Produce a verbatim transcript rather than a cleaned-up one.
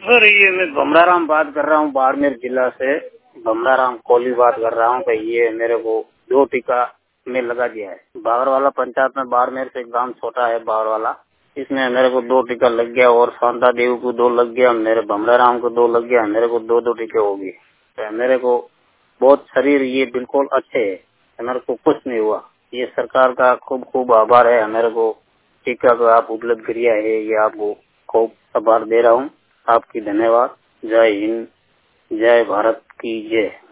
Sir ये मैं भमराराम बात कर रहा हूँ, बाड़मेर जिला से भमराराम कोहली बात कर रहा हूँ कि ये मेरे को दो टीका में लगा दिया है। बागरवाला पंचायत में बाड़मेर से एक गांव छोटा है बागरवाला, इसमें मेरे को दो टीका लग गया और शांता देवी को दो लग गया, मेरे भमराराम को दो लग गया, मेरे को दो दो टीके हो गए। तो मेरे को बहुत शरीर ये बिल्कुल अच्छे है, मेरे को कुछ नहीं हुआ। ये सरकार का खूब खूब आभार है, मेरे को टीका को आप उपलब्ध किया है, ये आपको खूब आभार दे रहा हूँ। आपकी धन्यवाद। जय हिंद, जय भारत की जय।